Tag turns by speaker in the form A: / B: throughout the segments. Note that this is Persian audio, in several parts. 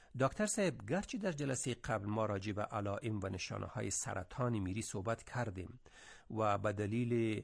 A: دکتر صاحب، گرچه در جلسه قبل ما راجع به علائم و نشانه‌های سرطان میری صحبت کردیم و به دلیل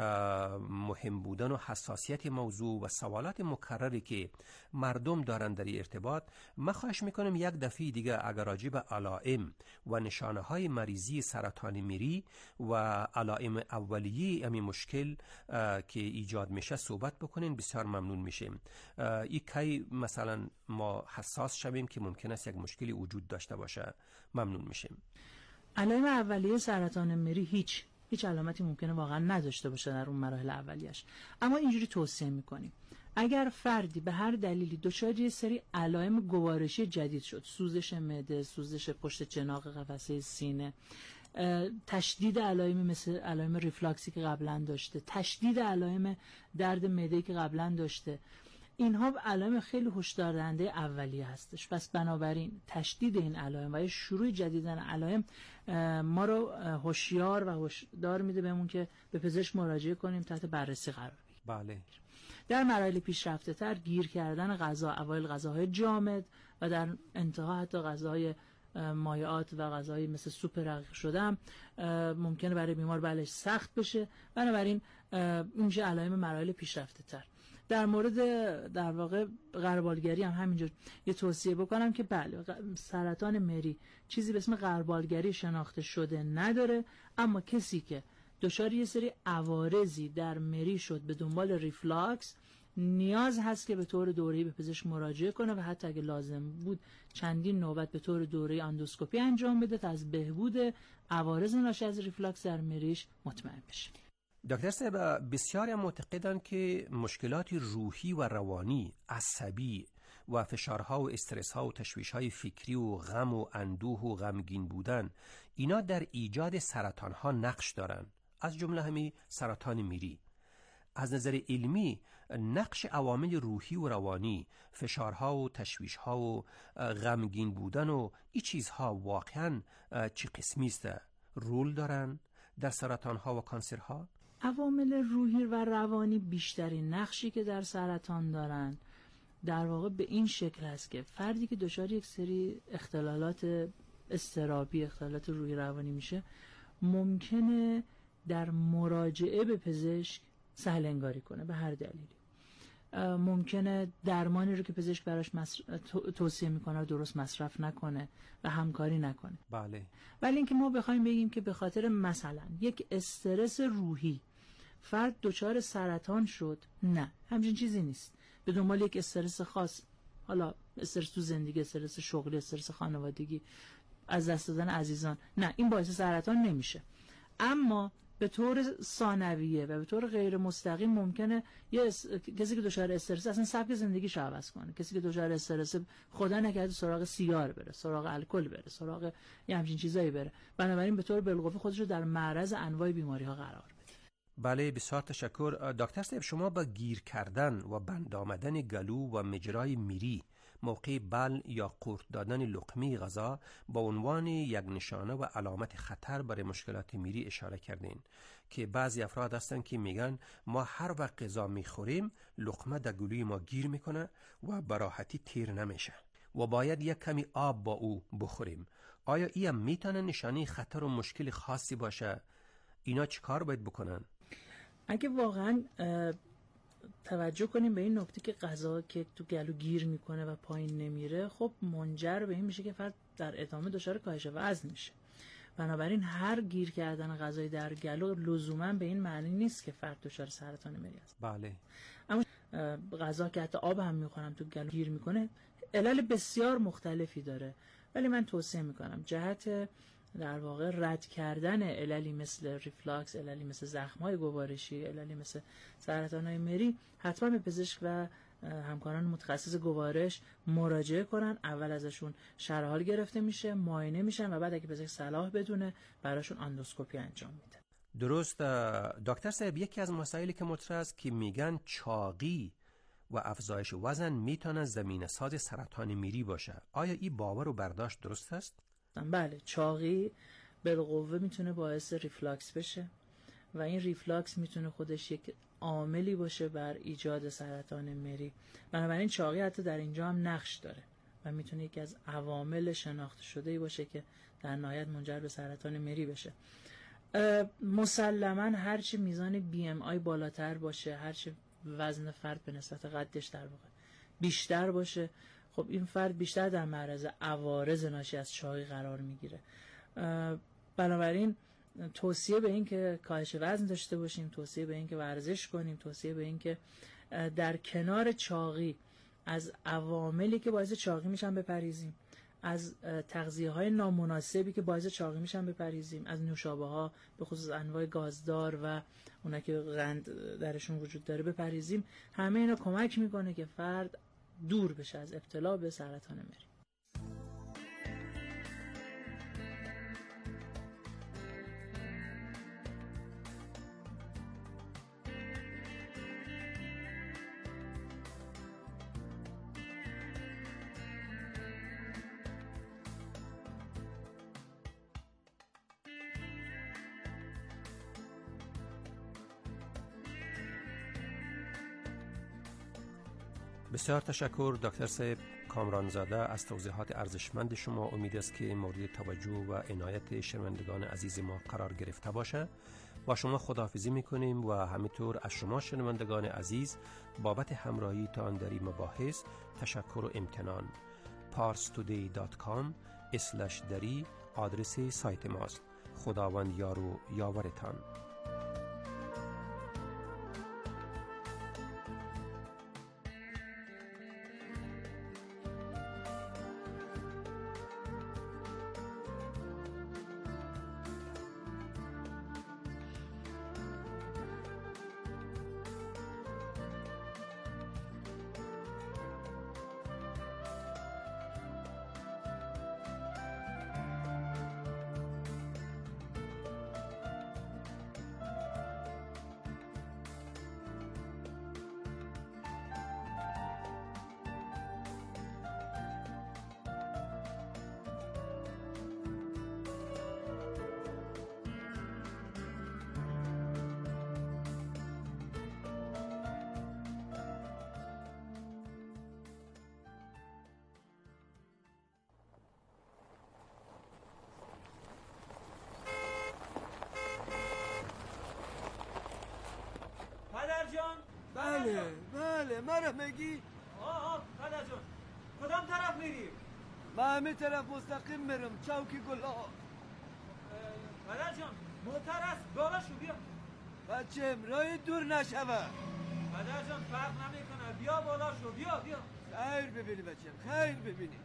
A: مهم بودن و حساسیت موضوع و سوالات مکرری که مردم دارن در ارتباط، من خواهش میکنم یک دفعه دیگه اگر راجع به علائم و نشانه‌های مریضی سرطان میری و علائم اولیه همین مشکل که ایجاد میشه صحبت بکنین، بسیار ممنون میشیم. این کی مثلا ما حساس شویم که ممکن است یک مشکلی وجود داشته باشه، ممنون میشیم.
B: علائم اولیه سرطان مری هیچ علامتی ممکنه واقعا نداشته باشه در اون مراحل اولیش، اما اینجوری توصیه میکنیم اگر فردی به هر دلیلی دچار یه سری علائم گوارشی جدید شد، سوزش معده، سوزش پشت چناق قفسه سینه، تشدید علائم مثل علائم ریفلاکسی که قبلا داشته، تشدید علائم درد معده که قبلا داشته، اینها علائم خیلی هشدار دهنده اولیه هستش. پس بنابراین تشدید این علائم و شروع جدیدن علائم ما رو هوشیار و هشدار میده بهمون که به پزشک مراجعه کنیم، تحت بررسی قرار بگیریم.
A: بله.
B: در مراحل پیشرفته تر گیر کردن غذا، اوایل غذاهای جامد و در انتها حتی غذاهای مایعات و غذاهای مثل سوپ رقیق شده ممکنه برای بیمار بلش سخت بشه. بنابراین اینجا علائم مراحل پیشرفته تر. در مورد در واقع غربالگری هم همینجور یه توصیه بکنم که بله، سرطان مری چیزی به اسم غربالگری شناخته شده نداره، اما کسی که دچار یه سری عوارضی در مری شد به دنبال ریفلاکس، نیاز هست که به طور دوره‌ای به پزشک مراجعه کنه و حتی اگه لازم بود چندین نوبت به طور دوره‌ای اندوسکوپی انجام بده تا از بهبود عوارض ناشی از ریفلاکس در مریش مطمئن بشه.
A: دکتر صاحب، بسیاری معتقدند که مشکلات روحی و روانی، عصبی و فشارها و استرس‌ها و تشویش‌های فکری و غم و اندوه و غمگین بودن، اینا در ایجاد سرطان‌ها نقش دارن، از جمله همین سرطان میری. از نظر علمی نقش عوامل روحی و روانی، فشارها و تشویش‌ها و غمگین بودن و این چیزها واقعاً چه قسمی است؟ رول دارن در سرطان‌ها و کانسرها؟
B: عوامل روحی و روانی بیشترین نقشی که در سرطان دارن در واقع به این شکل هست که فردی که دچار یک سری اختلالات اضطرابی، اختلالات روحی روانی میشه، ممکنه در مراجعه به پزشک سهل انگاری کنه به هر دلیلی. ممکنه درمانی رو که پزشک براش توصیه میکنه درست مصرف نکنه و همکاری نکنه.
A: بله.
B: ولی اینکه ما بخوایم بگیم که به خاطر مثلا یک استرس روحی فرد دچار سرطان شد، نه، همچین چیزی نیست. به دنبال یک استرس خاص، حالا استرس تو زندگی، استرس شغلی، استرس خانوادگی، از دست دادن عزیزان، نه، این باعث سرطان نمیشه. اما به طور ثانویه و به طور غیر مستقیم ممکنه کسی که دچار استرس اصلا سبک زندگیش عوض کنه. کسی که دچار استرس خدا نکرده سراغ سیگار بره، سراغ الکل بره، سراغ یه همچین چیزایی بره. بنابراین به طور بالقوه خودش رو در معرض انواع بیماری‌ها قرار بده.
A: بله، بسیار تشکر. دکتر صاحب، شما با گیر کردن و بند آمدن گلو و مجرای میری موقع بلع یا قورت دادن لقمه غذا با عنوان یک نشانه و علامت خطر برای مشکلات میری اشاره کردین که بعضی افراد هستن که میگن ما هر وقت غذا میخوریم لقمه در گلوی ما گیر میکنه و براحتی تیر نمیشه و باید یک کمی آب با او بخوریم. آیا این میتونه نشانه خطر و مشکل خاصی باشه؟ اینا چیکار باید بکنن؟
B: اگه واقعا توجه کنیم به این نکته که غذا که تو گلو گیر میکنه و پایین نمیره، خب منجر به این میشه که فرد در ادامه دچار کاهش وزن میشه. بنابراین هر گیر کردن غذای در گلو لزوما به این معنی نیست که فرد دچار سرطان مری است.
A: بله.
B: اما غذا که حتی آب هم میخورم تو گلو گیر میکنه، علل بسیار مختلفی داره، ولی من توصیه میکنم جهت در واقع رد کردن عللی مثل ریفلاکس، عللی مثل زخم‌های گوارشی، عللی مثل سرطان‌های مری، حتما به پزشک و همکاران متخصص گوارش مراجعه کنن. اول ازشون شرح حال گرفته میشه، معاینه میشن و بعد اگه پزشک صلاح بدونه براشون اندوسکوپی انجام میده.
A: درست. دکتر صاحب، یکی از مسائلی که مطرح است که میگن چاقی و افزایش وزن میتونه زمینه‌ساز سرطان میری باشه. آیا این باور و برداشت درست است؟
B: بله، چاقی بالقوه میتونه باعث ریفلاکس بشه و این ریفلاکس میتونه خودش یک عاملی باشه بر ایجاد سرطان مری. بنابراین چاقی حتی در اینجا هم نقش داره. و میتونه یکی از عوامل شناخته شده‌ای باشه که در نهایت منجر به سرطان مری بشه. مسلماً هرچی میزان BMI بالاتر باشه، هرچی وزن فرد به نسبت قدش در واقع بیشتر باشه، خب این فرد بیشتر در معرض عوارض ناشی از چاقی قرار میگیره. بنابراین توصیه به این که کاهش وزن داشته باشیم، توصیه به این که ورزش کنیم، توصیه به این که در کنار چاقی از عواملی که باعث چاقی میشن بپرهیزیم، از تغذیه‌های نامناسبی که باعث چاقی میشن بپرهیزیم، از نوشابه‌ها به خصوص انواع گازدار و اونا که قند درشون وجود داره بپرهیزیم. همه اینا کمک میکنه که فرد دور بشه از ابتلا به سرطان مری.
A: بسیار تشکر دکتر صاحب کامرانزاده از توضیحات ارزشمند شما. امید است که مورد توجه و عنایت شنوندگان عزیز ما قرار گرفته باشه. با شما خداحافظی میکنیم و همینطور از شما شنوندگان عزیز بابت همراهی تان در این مباحث تشکر و امتنان. parstoday.com/dari آدرس سایت ماست. خداوند یار و یاورتان.
C: بله مرا میگی؟
D: پدر جان کدام طرف میری؟
C: من همه طرف مستقیم میرم چوکی گلا.
D: پدر جان موتر است بالا شو بیا.
C: بچه راه دور نشوه.
D: پدر جان فرق نمیکنه بیا بالا شو بیا.
C: خیر ببینی بچه خیر ببینی.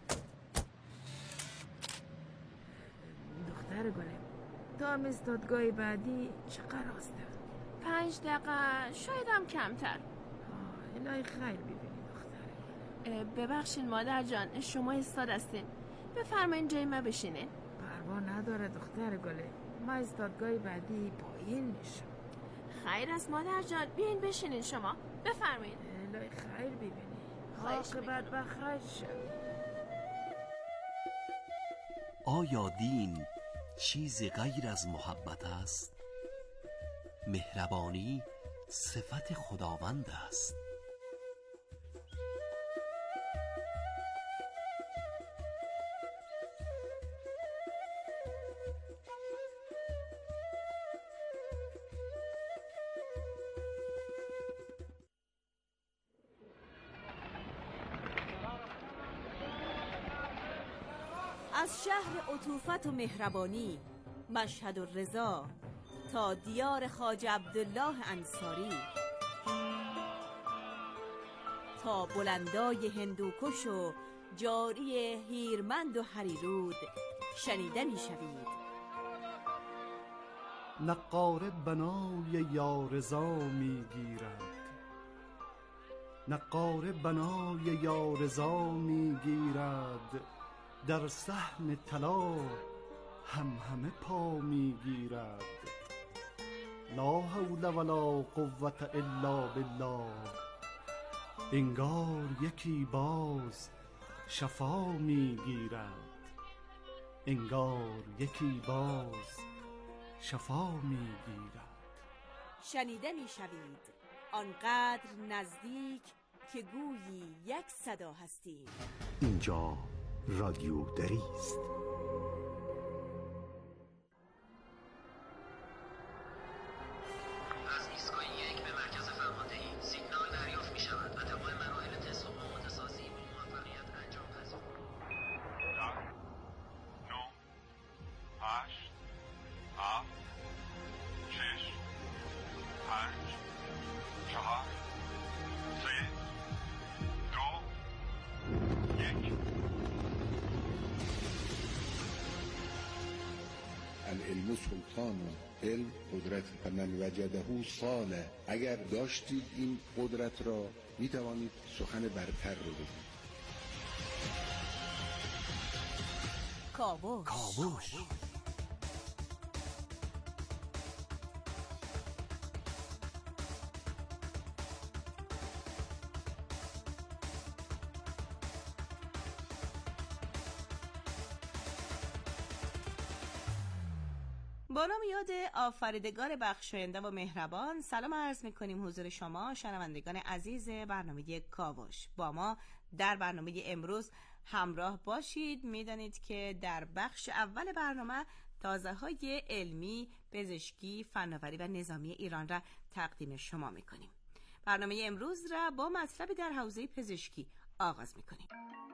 E: دختر گلم تا استادگاه بعدی چقدر هسته؟
F: 5 دقیقه شاید هم کمتر.
E: الهی خیر ببینی دختر.
F: ببخشین مادر جان شما استاد هستین، بفرمایین جای ما بشینین.
E: پروا نداره دختر گله، ما استادگاه بعدی پایین میشم.
F: خیر است مادر جان بیاین بشینین شما بفرمایین.
E: الهی خیر ببینی.
F: عاقبت
E: بخیر شد.
G: آیا دین چیزی غیر از محبت است؟ مهربانی صفت خداوند است.
H: از شهر عطوفت و مهربانی مشهد و رضا تا دیار خواجه عبدالله انصاری، تا بلندای هندوکش و جاری هیرمند و هریرود شنیده می شوید.
I: نقاره بنای یارضا می گیرد، نقاره بنای یارضا می گیرد، در صحن طلا همه پا می گیرد. لا حول ولا قوة الا بالله، انگار یکی باز شفا می گیرد، انگار یکی باز شفا می گیرد.
H: شنیده می شوید آنقدر نزدیک که گویی یک صدا هستید.
J: اینجا رادیو دری است.
K: از ایستگاه 1 به مرکز فرماندهی سیگنال دریافت می شود و تمام مراحل تست و آماده سازی با موفقیت انجام پذیر.
L: 9 8 7 6 5 4 3 2 1.
M: العلم سلطان، علم قدرت، فمن وجده صانع. اگر داشتید این قدرت را می توانید سخن برتر رو بگید.
H: کاوش.
N: با نام یاد آفریدگار بخشاینده و مهربان، سلام عرض می‌کنیم حضور شما شنوندگان عزیز برنامه کاوش. با ما در برنامه امروز همراه باشید. میدانید که در بخش اول برنامه تازه‌های علمی، پزشکی، فناوری و نظامی ایران را تقدیم شما می‌کنیم. برنامه امروز را با مطلبی در حوزه پزشکی آغاز می‌کنیم.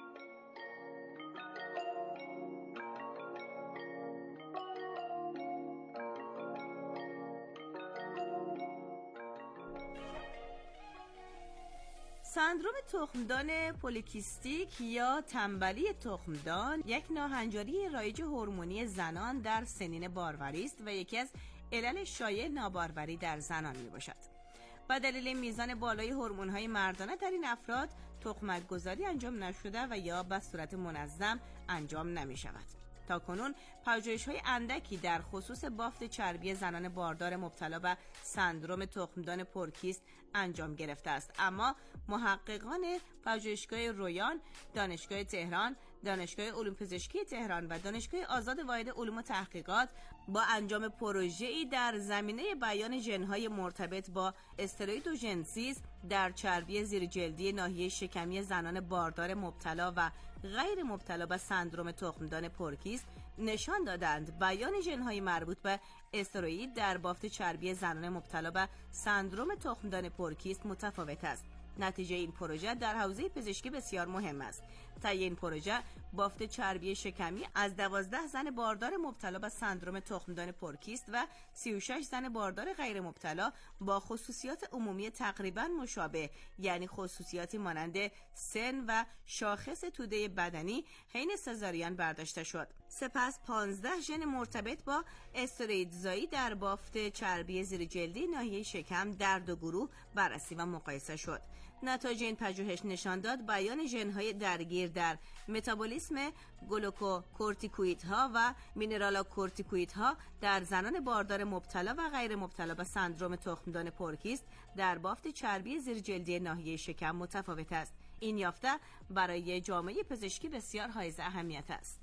N: سندروم تخمدان پولیکیستیک یا تنبلی تخمدان یک ناهنجاری رایج هورمونی زنان در سنین باروری است و یکی از علل شایع ناباروری در زنان میباشد. به دلیل میزان بالای هورمون‌های مردانه در این افراد تخمک گذاری انجام نشده و یا به صورت منظم انجام نمی‌شود. تاکنون پژوهش‌های اندکی در خصوص بافت چربی زنان باردار مبتلا به سندروم تخمدان پرکیست انجام گرفته است، اما محققان پژوهشگاه رویان، دانشگاه تهران، دانشگاه علوم پزشکی تهران و دانشگاه آزاد واحد علوم و تحقیقات با انجام پروژه‌ای در زمینه بیان ژن‌های مرتبط با استروئیدوژنسیس در چربی زیرجلدی ناحیه شکمی زنان باردار مبتلا و غیر مبتلا به سندروم تخمدان پرکیست نشان دادند بیان ژن‌های مربوط به استروئید در بافت چربی زنان مبتلا به سندروم تخمدان پرکیست متفاوت است. نتیجه این پروژه در حوزه پزشکی بسیار مهم است. طی این پروژه بافت چربی شکمی از 12 زن باردار مبتلا به سندروم تخمدان پرکیست و 36 زن باردار غیر مبتلا با خصوصیات عمومی تقریبا مشابه، یعنی خصوصیاتی مانند سن و شاخص توده بدنی حین سزارین برداشته شد. سپس 15 ژن مرتبط با استروئیدزایی در بافت چربی زیرجلدی ناحیه شکم در دو گروه بررسی و مقایسه شد. نتایج این پژوهش نشان داد بیان ژن‌های درگیر در متابولیسم گلوکوکورتیکوئیدها و مینرالاکورتیکوئیدها در زنان باردار مبتلا و غیر مبتلا به سندروم تخمدان پرکیست در بافت چربی زیرجلدی ناحیه شکم متفاوت است. این یافته برای جامعه پزشکی بسیار حائز اهمیت است.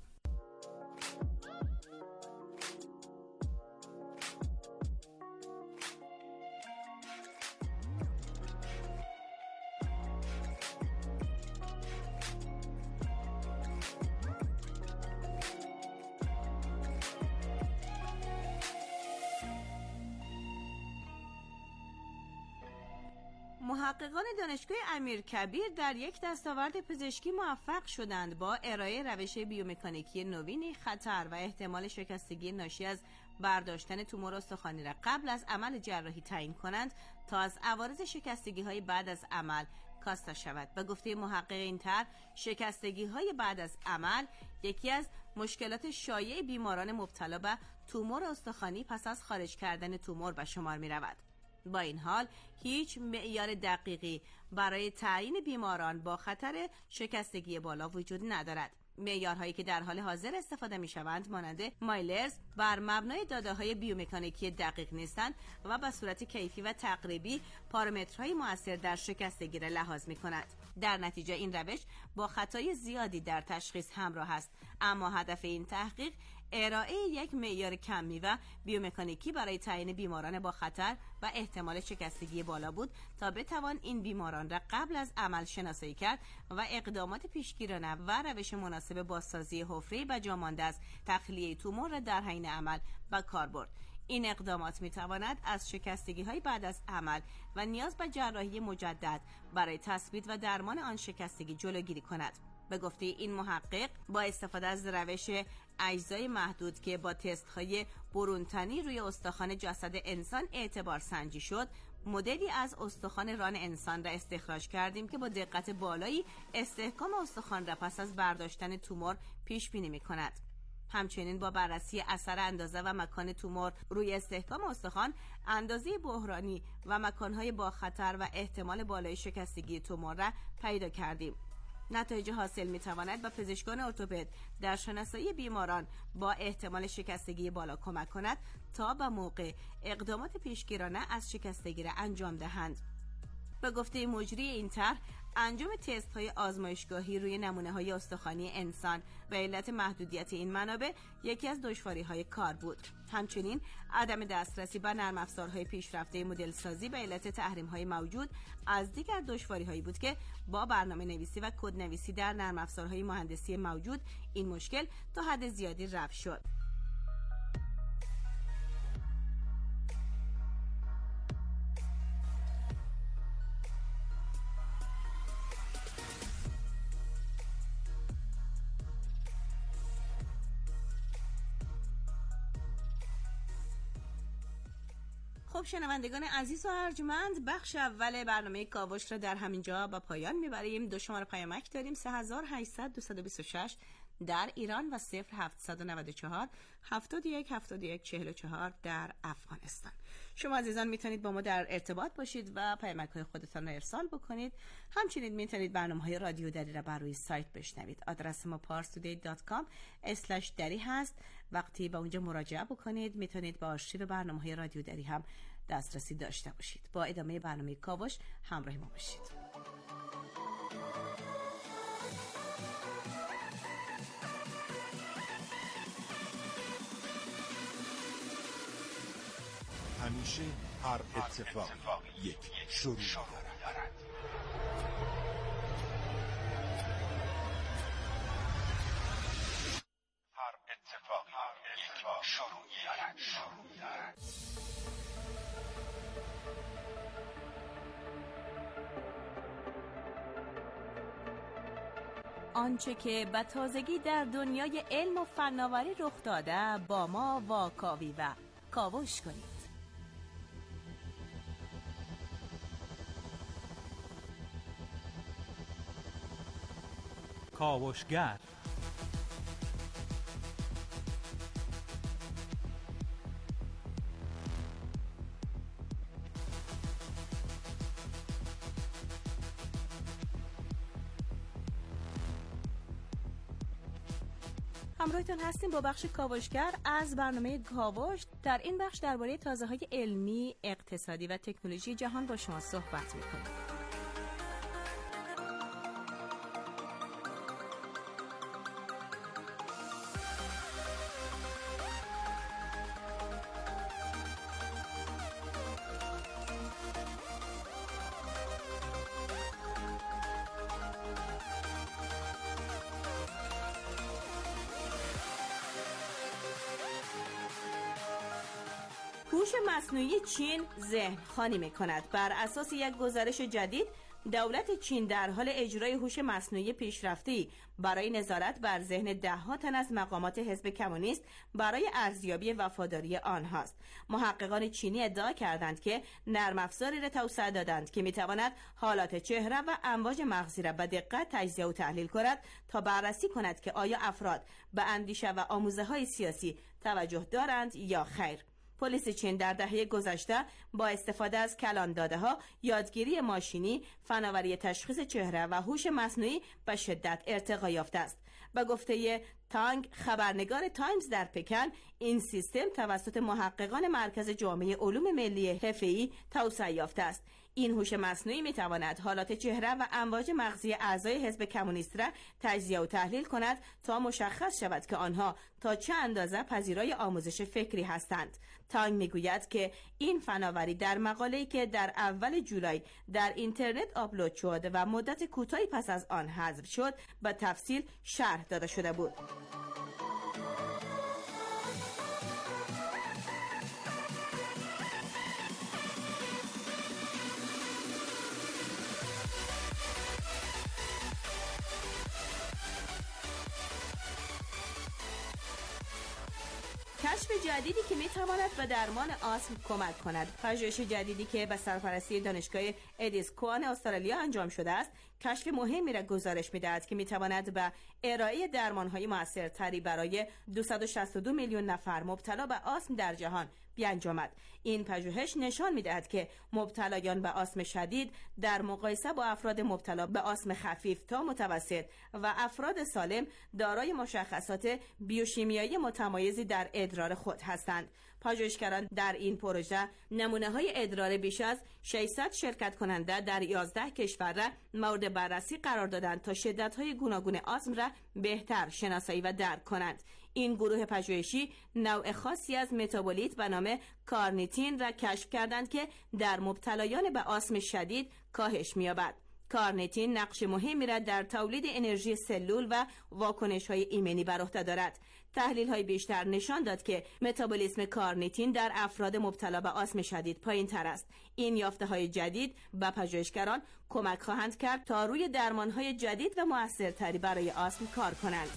N: محققان دانشگاه امیرکبیر در یک دستاورد پزشکی موفق شدند با ارائه روش بیومکانیکی نوینی خطر و احتمال شکستگی ناشی از برداشتن تومور استخوانی را قبل از عمل جراحی تعیین کنند تا از عوارض شکستگی‌های بعد از عمل کاسته شود. به گفته محقق این طرح، شکستگی‌های بعد از عمل یکی از مشکلات شایع بیماران مبتلا به تومور استخوانی پس از خارج کردن تومور به شمار می‌رود. با این حال هیچ معیار دقیقی برای تعیین بیماران با خطر شکستگی بالا وجود ندارد. معیارهایی که در حال حاضر استفاده می‌شوند مانند مایلرز بر مبنای داده‌های بیومکانیکی دقیق نیستند و به صورت کیفی و تقریبی پارامترهای مؤثر در شکستگی را لحاظ می‌کنند. در نتیجه این روش با خطای زیادی در تشخیص همراه است، اما هدف این تحقیق ارائه یک معیار کمی و بیومکانیکی برای تعیین بیماران با خطر و احتمال شکستگی بالا بود تا بتوان این بیماران را قبل از عمل شناسایی کرد و اقدامات پیشگیرانه و روش مناسب بازسازی حفره و جا مانده از تخلیه تومور را در حین عمل به کار برد. این اقدامات میتواند از شکستگی‌های بعد از عمل و نیاز به جراحی مجدد برای تثبیت و درمان آن شکستگی جلوگیری کند. به گفته این محقق، با استفاده از روش اجزای محدود که با تست‌های برونتنی روی استخوان جسد انسان اعتبار سنجی شد، مدلی از استخوان ران انسان را استخراج کردیم که با دقت بالایی استحکام استخوان را پس از برداشتن تومور پیش بینی می‌کند. همچنین با بررسی اثر اندازه و مکان تومور روی استحکام استخوان، اندازه بحرانی و مکانهای با خطر و احتمال بالای شکستگی تومور را پیدا کردیم. نتایج حاصل می‌تواند به پزشکان ارتوپد در شناسایی بیماران با احتمال شکستگی بالا کمک کند تا به موقع اقدامات پیشگیرانه از شکستگی را انجام دهند. به گفته مجری این طرح، انجام تست‌های آزمایشگاهی روی نمونه‌های استخوانی انسان به علت محدودیت این منابع یکی از دشواری‌های کار بود. همچنین عدم دسترسی به نرم افزارهای پیشرفته مدل سازی به علت تحریم‌های موجود از دیگر دشواری‌هایی بود که با برنامه‌نویسی و کدنویسی در نرم افزارهای مهندسی موجود این مشکل تا حد زیادی رفع شد. خب شنوندگان عزیز و ارجمند، بخش اول برنامه کاوش را در همینجا با پایان میبریم. 2 شماره پیامک داریم: 3800 226 در ایران و 0794 71 71 44 در افغانستان. شما عزیزان میتونید با ما در ارتباط باشید و پیامک‌های خودتان را ارسال بکنید. همچنین میتونید برنامه‌های رادیو دری را بر روی سایت بشنوید. آدرس ما parstoday.com/dari هست. وقتی به اونجا مراجعه بکنید میتونید با آرشیو برنامه‌های رادیو دری هم دسترسی داشته باشید. با ادامه برنامه کاوش همراه ما باشید.
O: همیشه هر اتفاق یک شروع دارد.
L: هر اتفاقی یک شروعی دارد.
N: آنچه که به تازگی در دنیای علم و فناوری رخ داده با ما واکاوی و کاوش کنید.
P: کاوشگر
N: همراهتون هستیم با بخش کاوشگر از برنامه کاوش. در این بخش درباره تازه‌های علمی، اقتصادی و تکنولوژی جهان با شما صحبت می‌کنیم. هوش مصنوعی چین ذهن خوانی می‌کند. بر اساس یک گزارش جدید، دولت چین در حال اجرای هوش مصنوعی پیشرفته‌ای برای نظارت بر ذهن ده‌ها تن از مقامات حزب کمونیست برای ارزیابی وفاداری آنهاست. محققان چینی ادعا کردند که نرم افزاری را توسعه دادند که می‌تواند حالات چهره و امواج مغزی را به دقت تجزیه و تحلیل کند تا بررسی کند که آیا افراد به اندیشه و آموزه‌های سیاسی توجه دارند یا خیر. پلیس چین در دهه گذشته با استفاده از کلان داده‌ها، یادگیری ماشینی، فناوری تشخیص چهره و هوش مصنوعی به شدت ارتقا یافته است. به گفته تانگ، خبرنگار تایمز در پکن، این سیستم توسط محققان مرکز جامعه علوم ملی حرفه‌ای توسعه یافته است. این هوش مصنوعی میتواند حالات چهره و امواج مغزی اعضای حزب کمونیست را تجزیه و تحلیل کند تا مشخص شود که آنها تا چه اندازه پذیرای آموزش فکری هستند. تانگ میگوید که این فناوری در مقاله‌ای که در اول جولای در اینترنت آپلود شد و مدت کوتاهی پس از آن حذف شد به تفصیل شرح داده شده بود. کشف جدیدی که میتواند به درمان آسم کمک کند. پژوهش جدیدی که به سرپرستی دانشگاه ادیسکوان استرالیا انجام شده است، کشف مهمی را گزارش می‌دهد که میتواند به ارائه درمان‌های موثرتری برای 262 میلیون نفر مبتلا به آسم در جهان بیانجامد. این پژوهش نشان می‌دهد که مبتلایان به آسم شدید در مقایسه با افراد مبتلا به آسم خفیف تا متوسط و افراد سالم دارای مشخصات بیوشیمیایی متمایزی در ادرار خود هستند. پژوهشگران در این پروژه نمونه‌های ادرار بیش از 600 شرکت کننده در 11 کشور را مورد بررسی قرار دادند تا شدت‌های گوناگون آسم را بهتر شناسایی و درک کنند. این گروه پژوهشی نوع خاصی از متابولیت به نام کارنیتین را کشف کردند که در مبتلایان به آسم شدید کاهش می‌یابد. کارنیتین نقش مهمی را در تولید انرژی سلول و واکنش‌های ایمنی بر عهده دارد. تحلیل‌های بیشتر نشان داد که متابولیسم کارنیتین در افراد مبتلا به آسم شدید پایین‌تر است. این یافته‌های جدید به پژوهشگران کمک خواهند کرد تا روی درمان‌های جدید و موثرتری برای آسم کار کنند.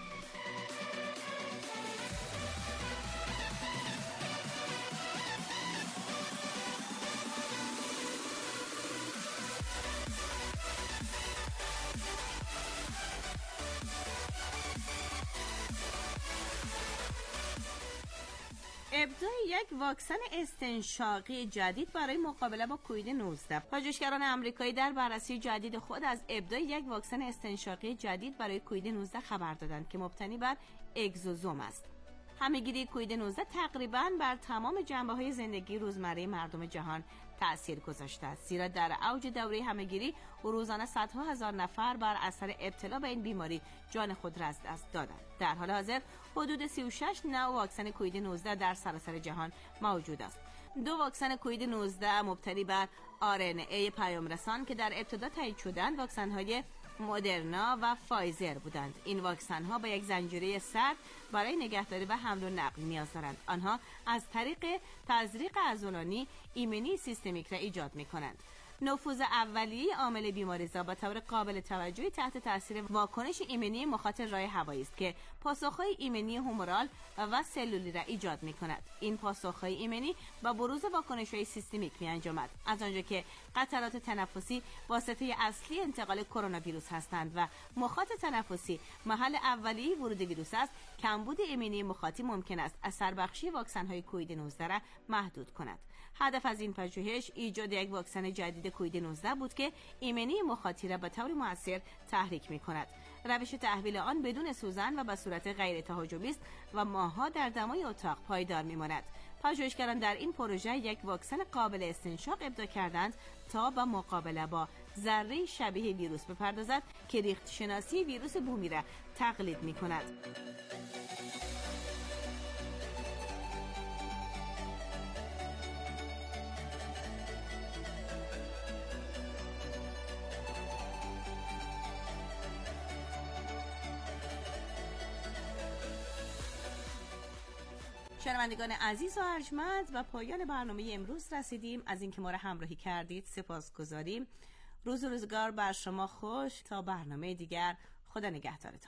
N: ابداع یک واکسن استنشاقی جدید برای مقابله با کووید 19. پژوهشگران آمریکایی در بررسی جدید خود از ابداع یک واکسن استنشاقی جدید برای کووید 19 خبر دادند که مبتنی بر اگزوزوم است. همه‌گیری کووید 19 تقریباً بر تمام جنبه‌های زندگی روزمره مردم جهان تأثیر گذاشته است، زیرا در اوج دوره همه‌گیری روزانه صدها هزار نفر بر اثر ابتلا به این بیماری جان خود را از دست دادند. در حال حاضر حدود 36 نوع واکسن کووید 19 در سراسر جهان موجود است. 2 واکسن کووید 19 مبتنی بر RNA پیامرسان که در ابتدا تایید شدند واکسن‌های مدرنا و فایزر بودند. این واکسن ها با یک زنجیره سرد برای نگهداری و حمل و نقل نیاز دارند. آنها از طریق تزریق عضلانی ایمنی سیستمیک را ایجاد می کنند. نفوذ اولیه عامل بیماریزا به طور قابل توجهی تحت تاثیر واکنش ایمنی مخاطر راه هوایی است که پاسخهای ایمنی هومورال و سلولی را ایجاد می کند. این پاسخهای ایمنی با بروز واکنش‌های سیستمیک می انجامد، از آنجا که قطرات تنفسی واسطه اصلی انتقال کرونا ویروس هستند و مخاط تنفسی محل اولیه ورود ویروس است. کمبود ایمنی مخاطی ممکن است اثر بخشی واکسن‌های کووید 19 را محدود کند. هدف از این پژوهش ایجاد یک واکسن جدید کووید 19 بود که ایمنی مخاطی را به طور مؤثر تحریک می کند. روش تحویل آن بدون سوزن و به صورت غیر تهاجمی است و ماه‌ها در دمای اتاق پایدار می ماند. پژوهشگران در این پروژه یک واکسن قابل استنشاق ابداع کردند تا به مقابله با ذره شبیه ویروس بپردازد که ریخت شناسی ویروس بومی را تقلید می کند. شنوندگان عزیز و ارجمند، و پایان برنامه امروز رسیدیم. از اینکه ما را همراهی کردید سپاسگزاریم. روز و روزگار بر شما خوش. تا برنامه دیگر، خدا نگهدارتان.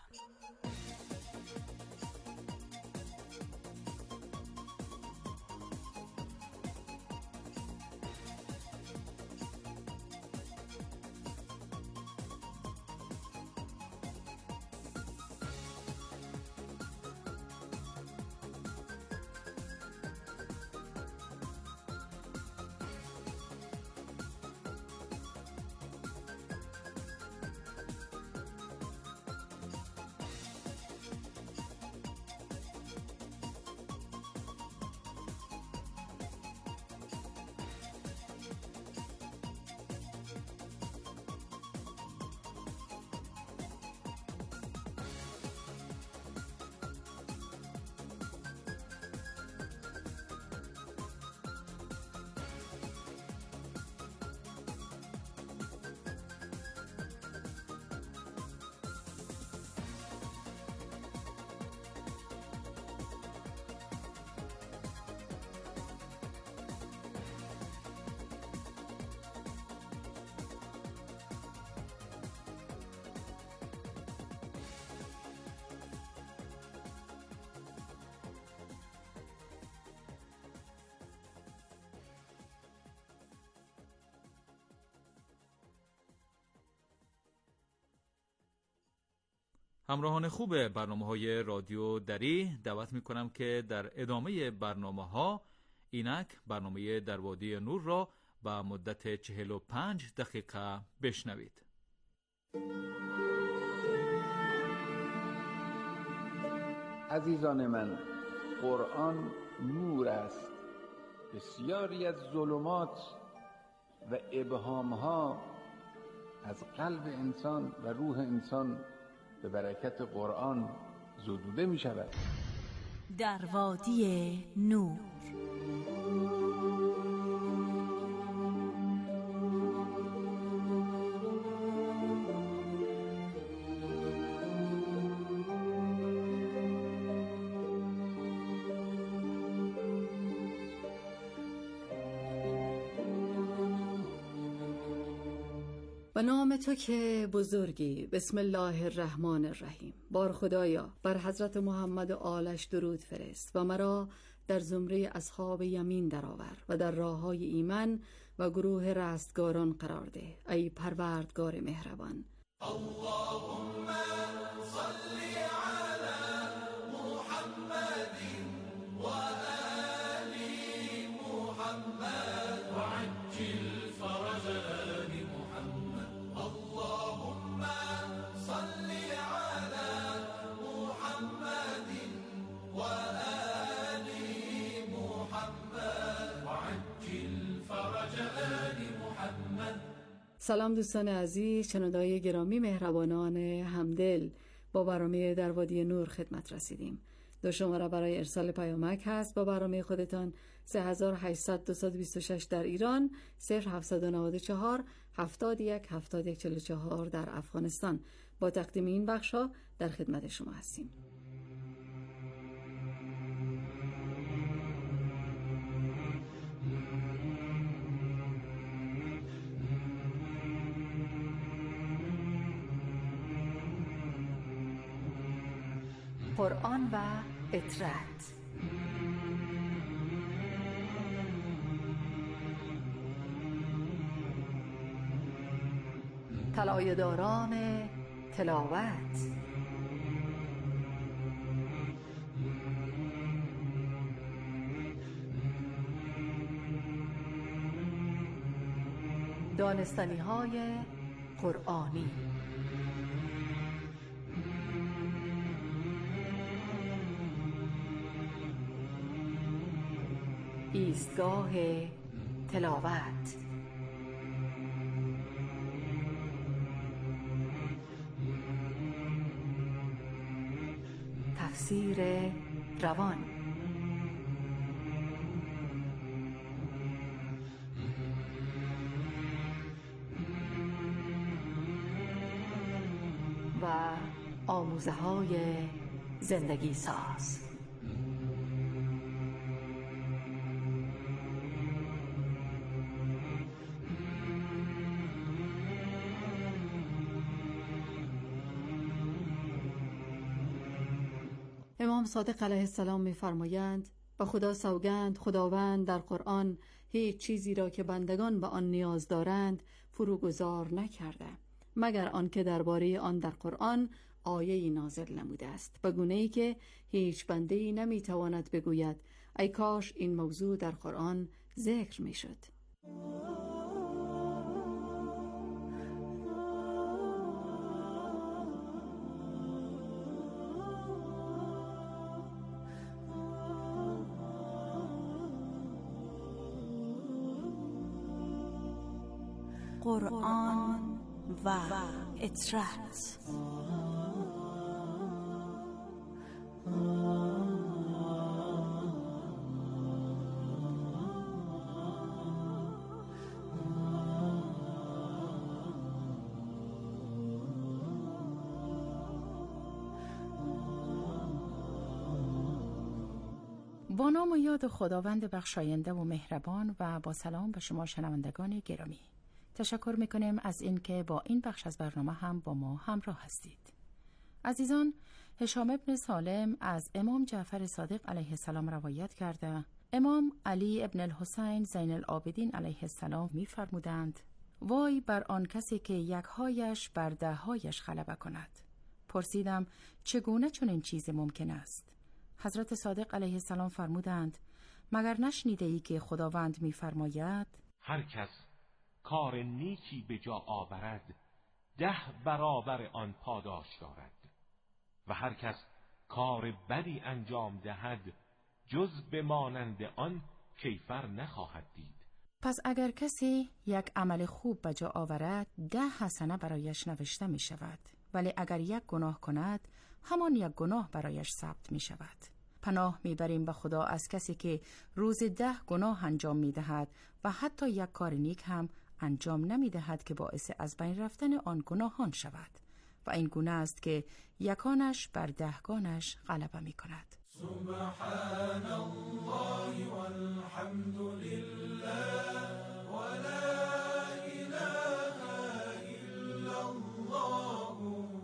P: همراهان خوب برنامه‌های رادیو دری، دعوت می‌کنم که در ادامه برنامه‌ها اینک برنامه در وادی نور را با مدت 45 دقیقه بشنوید.
Q: عزیزان من، قرآن نور است. بسیاری از ظلمات و ابهام‌ها از قلب انسان و روح انسان به برکت قرآن زدوده می شود.
H: در وادی نور.
R: به نام تو که بزرگی. بسم الله الرحمن الرحیم. بار خدایا بر حضرت محمد و آلش درود فرست و مرا در زمره اصحاب یمین درآور و در راههای ایمن و گروه رستگاران قرار ده، ای پروردگار مهربان.
S: اللهم صل علی محمد و آل محمد و عجل فرج آل محمد. اللهم صل علی محمد و آل محمد و عجل فرج آل محمد.
R: سلام دوستان عزیز، شنونده‌های گرامی، مهربانان همدل، با برنامه در وادی نور خدمت رسیدیم. دو شماره برای ارسال پیامک هست با برنامه خودتان: 3800 در ایران، 0794 71 7144 در افغانستان. با تقدیم این بخش‌ها در خدمت شما هستیم. قرآن و اطرت. طلایه‌داران تلاوت. دانستنی‌های قرآنی. ایستگاه تلاوت. تفسیر روان. و آموزه‌های زندگی ساز. امام صادق علیه السلام می‌فرمایند: به خدا سوگند، خداوند در قرآن هیچ چیزی را که بندگان به آن نیاز دارند فروگذار نکرده، مگر آنکه درباره آن در قرآن آیه‌ای نازل نموده است، به گونه‌ای که هیچ بنده‌ای نمی‌تواند بگوید ای کاش این موضوع در قرآن ذکر می‌شد.
H: قرآن و اطرت.
T: با نام و یاد خداوند بخشاینده و مهربان و با سلام به شما شنوندگان گرامی. تشکر میکنیم از اینکه با این بخش از برنامه هم با ما همراه هستید. عزیزان، هشام ابن سالم از امام جعفر صادق علیه السلام روایت کرده امام علی ابن الحسین زین العابدین علیه السلام می‌فرمودند: وای بر آن کسی که یکهایش بر دههایش غلبه کند. پرسیدم چگونه چنین چیزی ممکن است؟ حضرت صادق علیه السلام فرمودند مگر نشنیده ای که خداوند می‌فرماید
U: هر کس کار نیکی به جا آورد 10 برابر آن پاداش دارد و هر کس کار بدی انجام دهد جز به مانند آن کیفر نخواهد دید.
T: پس اگر کسی یک عمل خوب به جا آورد 10 حسنه برایش نوشته می شود، ولی اگر یک گناه کند همان یک گناه برایش ثبت می شود. پناه می بریم به خدا از کسی که روز 10 گناه انجام می دهد و حتی یک کار نیک هم انجام نمی دهد که باعث از بین رفتن آن گناهان شود و این گونه است که یکانش بر 10 گانش غلبه می کند.
S: سبحان الله والحمد لله ولا اله الا الله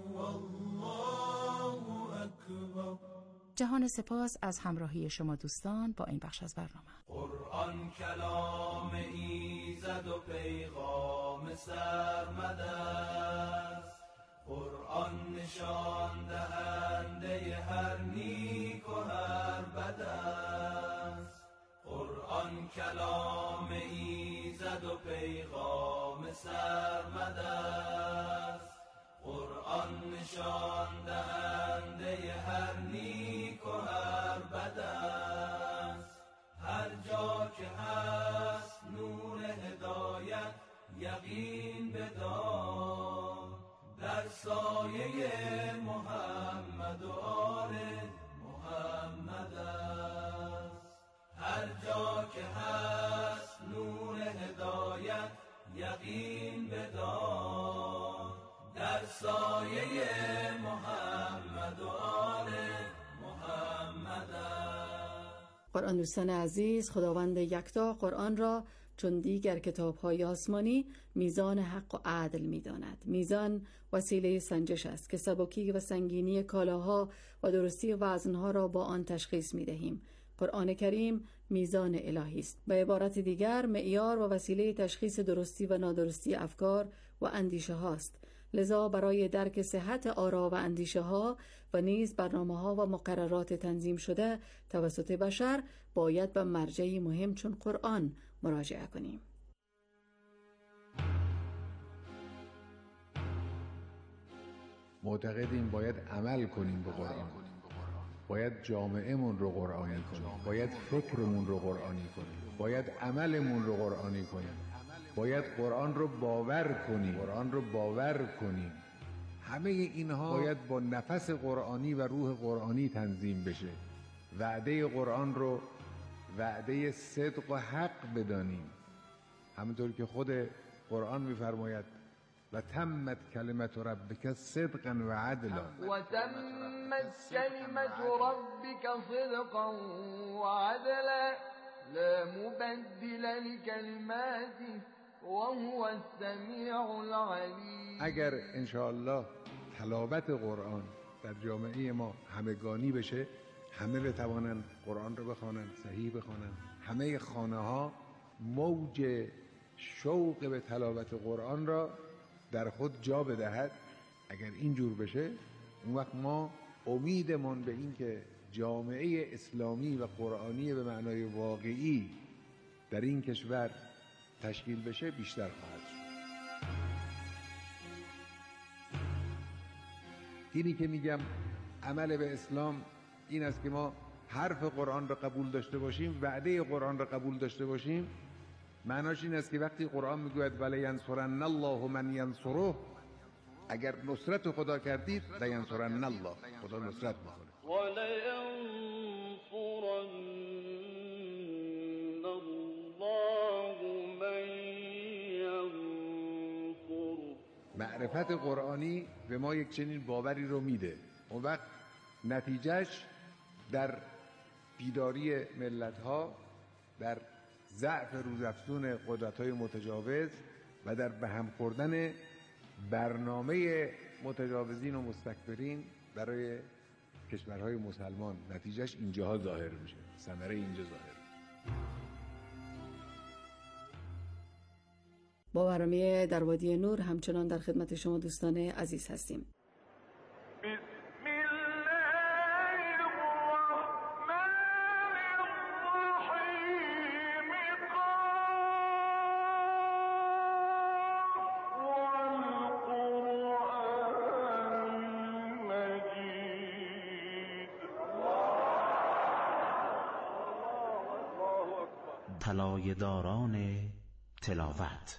S: والله اکبر.
T: جهان سپاس از همراهی شما دوستان با این بخش از برنامه.
S: قرآن کلام ایزد و پیغام سرمد است، قرآن نشان دهنده هر نیک و هر بد است. قرآن کلام ایزد و پیغام سرمد است، قرآن نشان دهنده هر نیک و هر بد است. هر جا که هست نور هدایت یقین بدار، در سایه محمد و آل محمد است. هر جا که هست نور هدایت یقین بدار، در سایه محمد و آل محمد است.
R: قرآن دوستان عزیز، خداوند یکتا قرآن را چون دیگر کتاب‌های آسمانی میزان حق و عدل می‌داند. میزان وسیله سنجش است که سبکی و سنگینی کالاها و درستی وزنها را با آن تشخیص می‌دهیم. قرآن کریم میزان الهی است. به عبارت دیگر معیار و وسیله تشخیص درستی و نادرستی افکار و اندیشه هاست. لذا برای درک صحت آرا و اندیشه ها و نیز برنامه ها و مقررات تنظیم شده توسط بشر باید به مرجعی مهم چون قرآن مراجعه کنیم.
Q: معتقدیم باید عمل کنیم به قرآن، باید جامعهمون رو قرآنی کنیم، باید فکرمون رو قرآنی کنیم، باید عملمون رو قرآنی کنیم، باید قرآن رو باور کنیم. همه اینها باید با نفس قرآنی و روح قرآنی تنظیم بشه. وعده قرآن رو وعده صدق و حق بدانیم، همونطور که خود قرآن می‌فرماید و تمت کلمت ربک صدقا و عدلا
C: و تمت کلمت ربک صدقا و عدلا لا مبدل لکلماته وهو السمیع العلیم.
Q: اگر انشاءالله تلاوت قرآن در جامعه ما همگانی بشه، همه بتوانند قرآن رو بخوانند، صحیح بخوانند، همه خانه ها موج شوق به تلاوت قرآن را در خود جا بدهد، اگر اینجور بشه اون وقت ما امیدمون به این که جامعه اسلامی و قرآنی به معنای واقعی در این کشور تشکیل بشه بیشتر خواهد شد. اینی که میگم عمل به اسلام این است که ما حرف قرآن را قبول داشته باشیم، وعده قرآن را قبول داشته باشیم. معناش این است که وقتی قرآن میگوید ولینصرن الله من ینصره، اگر نصرت خدا کردید لینصرن الله، خدا نصرت میکنه.
C: ولینصرن الله من ینصره.
Q: معرفت قرآنی به ما یک چنین باوری رو میده. اون وقت نتیجهش در بیداری ملت‌ها، در ضعف روزافزون قدرت‌های متجاوز و در به هم خوردن برنامه متجاوزین و مستکبرین برای کشورهای مسلمان، نتیجهش اینجاها ظاهر میشه، ثمره اینجا ظاهر.
R: با برنامه در وادی نور همچنان در خدمت شما دوستان عزیز هستیم.
B: طلایه داران تلاوت.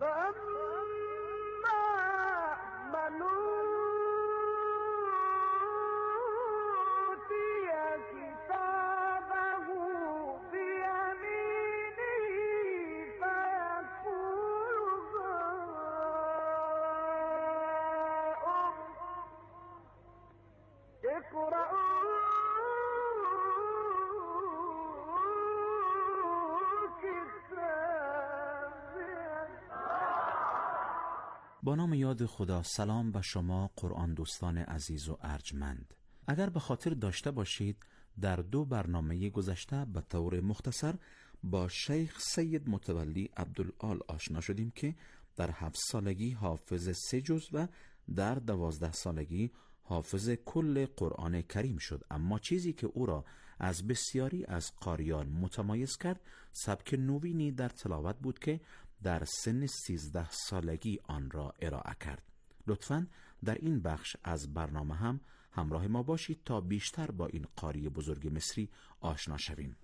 B: با نام یاد خدا. سلام به شما قرآن دوستان عزیز و ارجمند. اگر به خاطر داشته باشید در 2 برنامه گذشته به طور مختصر با شیخ سید متولی عبدالآل آشنا شدیم که در 7 سالگی حافظ 3 جز و در 12 سالگی حافظ کل قرآن کریم شد. اما چیزی که او را از بسیاری از قاریان متمایز کرد سبک نوینی در تلاوت بود که در سن 13 سالگی آن را ارائه کرد. لطفاً در این بخش از برنامه هم همراه ما باشید تا بیشتر با این قاری بزرگ مصری آشنا شویم.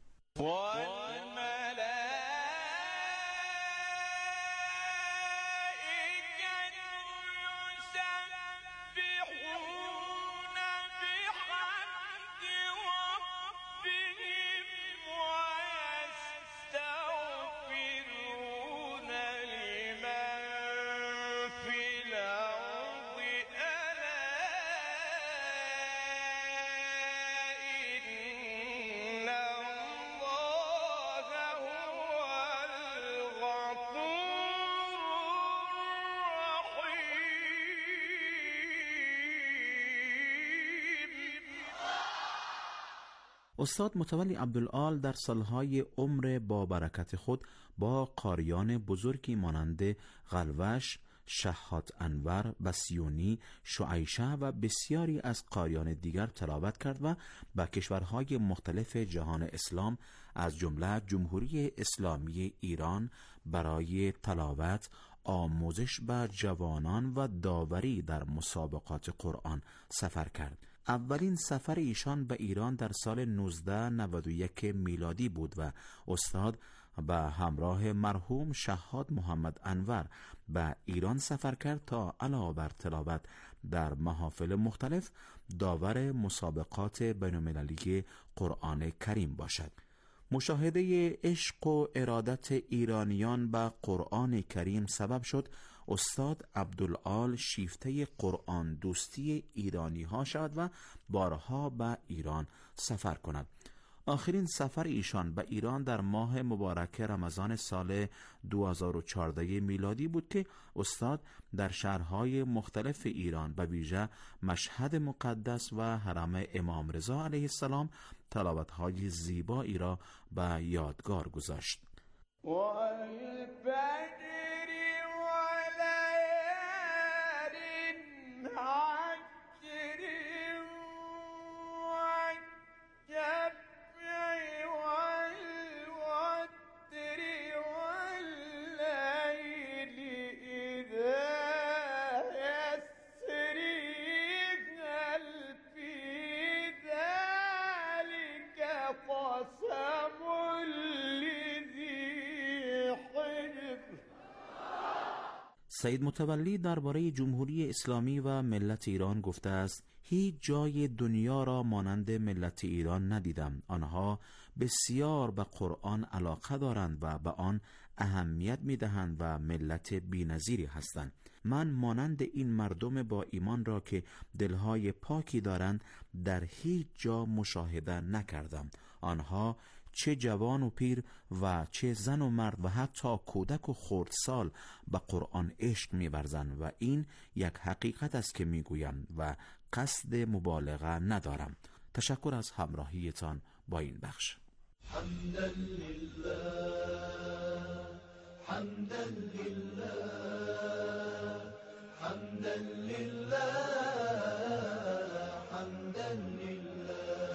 B: استاد متولی عبدالآل در سالهای عمر با برکت خود با قاریان بزرگی مانند قلوش، شهاد انور، بسیونی، شعیشه و بسیاری از قاریان دیگر تلاوت کرد و به کشورهای مختلف جهان اسلام از جمله جمهوری اسلامی ایران برای تلاوت، آموزش به جوانان و داوری در مسابقات قرآن سفر کرد. اولین سفر ایشان به ایران در سال 1991 میلادی بود و استاد به همراه مرحوم شهاد محمد انور به ایران سفر کرد تا علاوه بر تلاوت در محافل مختلف داور مسابقات بین‌المللی قرآن کریم باشد. مشاهده عشق و ارادت ایرانیان به قرآن کریم سبب شد استاد عبدالآل شیفته قرآن دوستی ایرانی ها شد و بارها به ایران سفر کند. آخرین سفر ایشان به ایران در ماه مبارک رمضان سال 2014 میلادی بود که استاد در شهرهای مختلف ایران به ویژه مشهد مقدس و حرم امام رضا علیه السلام تلاوت‌های زیبایی را به یادگار گذاشت. سید متولی درباره جمهوری اسلامی و ملت ایران گفته است: هیچ جای دنیا را مانند ملت ایران ندیدم. آنها بسیار به قرآن علاقه دارند و به آن اهمیت می‌دهند و ملت بی‌نظیری هستند. من مانند این مردم با ایمان را که دلهای پاکی دارند در هیچ جا مشاهده نکردم. آنها چه جوان و پیر و چه زن و مرد و حتی کودک و خردسال به قرآن عشق می‌ورزند و این یک حقیقت است که میگویم و قصد مبالغه ندارم. تشکر از همراهیتان با این بخش.
S: حمدا لله حمدا لله حمدا لله حمدا لله